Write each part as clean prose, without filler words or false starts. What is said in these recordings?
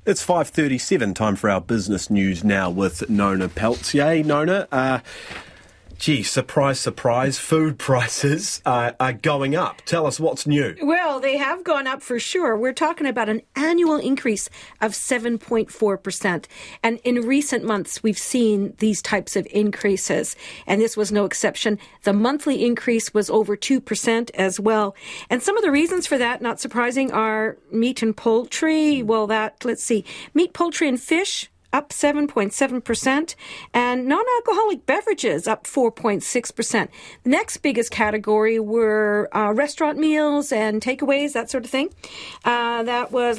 It's 5:37, time for our business news now with Nona Peltier. Nona, surprise, surprise, food prices are going up. Tell us what's new. Well, they have gone up for sure. We're talking about an annual increase of 7.4%. And in recent months, we've seen these types of increases. And this was no exception. The monthly increase was over 2% as well. And some of the reasons for that, not surprising, are meat and poultry. Well, meat, poultry, and fish up 7.7%, and non-alcoholic beverages up 4.6%. The next biggest category were restaurant meals and takeaways, that sort of thing. That was,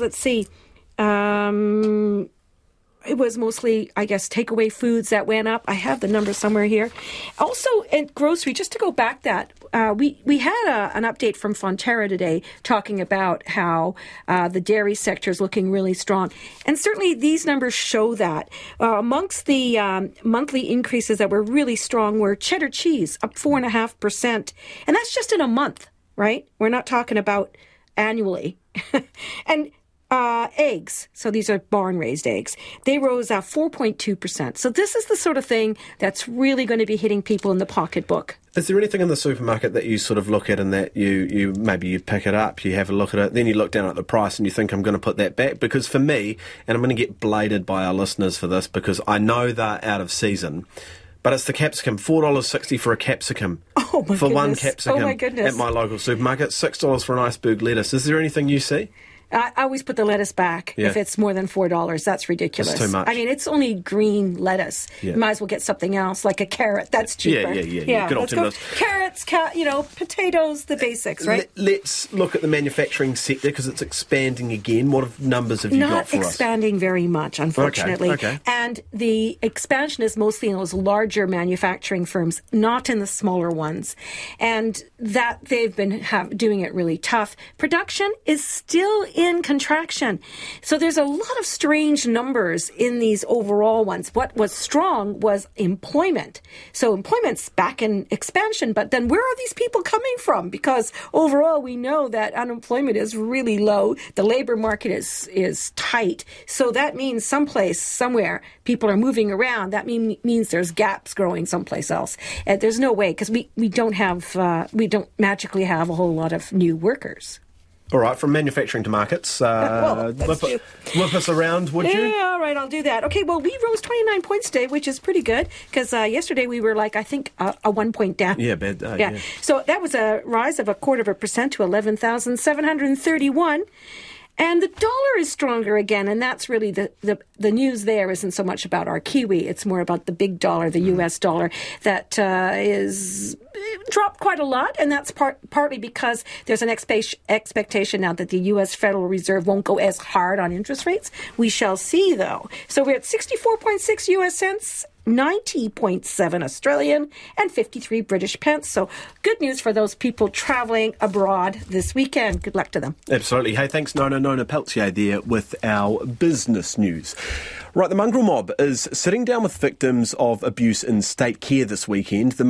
it was mostly, I guess, takeaway foods that went up. I have the number somewhere here. Also, in grocery, just to go back we had an update from Fonterra today talking about how the dairy sector is looking really strong. And certainly these numbers show that. Amongst the monthly increases that were really strong were cheddar cheese, up 4.5%. And that's just in a month, right? We're not talking about annually. And eggs, so these are barn-raised eggs, they rose 4.2%. So this is the sort of thing that's really going to be hitting people in the pocketbook. Is there anything in the supermarket that you sort of look at and that you pick it up, you have a look at it, then you look down at the price and you think, I'm going to put that back? Because for me, and I'm going to get bladed by our listeners for this because I know they're out of season, but it's the capsicum, $4.60 for a capsicum. Oh, my for goodness. one capsicum at my local supermarket, $6 for an iceberg lettuce. Is there anything you see? I always put the lettuce back if it's more than $4. That's ridiculous. That's too much. I mean, it's only green lettuce. You might as well get something else, like a carrot. That's cheaper. Yeah. Good alternative. Carrots, potatoes, the basics, right? Let's look at the manufacturing sector because it's expanding again. What numbers have you got for us? Not expanding very much, unfortunately. Okay. And the expansion is mostly in those larger manufacturing firms, not in the smaller ones. And that they've been doing it really tough. Production is still in contraction. So there's a lot of strange numbers in these overall ones. What was strong was employment. So employment's back in expansion, but then where are these people coming from? Because overall we know that unemployment is really low. The labor market is tight. So that means somewhere, people are moving around. That means there's gaps growing someplace else. There's no way, because we don't magically have a whole lot of new workers. All right, from manufacturing to markets, whip us around, would you? Yeah, all right, I'll do that. Okay, well, we rose 29 points today, which is pretty good, because yesterday we were I think, a 1 point down. Yeah, bad day. Yeah. So that was a rise of 0.25% to 11,731. And the dollar is stronger again, and that's really the news there isn't so much about our Kiwi. It's more about the big dollar, the U.S. dollar, that is dropped quite a lot, and that's partly because there's an expectation now that the U.S. Federal Reserve won't go as hard on interest rates. We shall see, though. So we're at 64.6 U.S. cents, 90.7 Australian, and 53 British pence. So good news for those people travelling abroad this weekend. Good luck to them. Absolutely. Hey, thanks, Nona Peltier there with our business news. Right, the Mongrel Mob is sitting down with victims of abuse in state care this weekend. The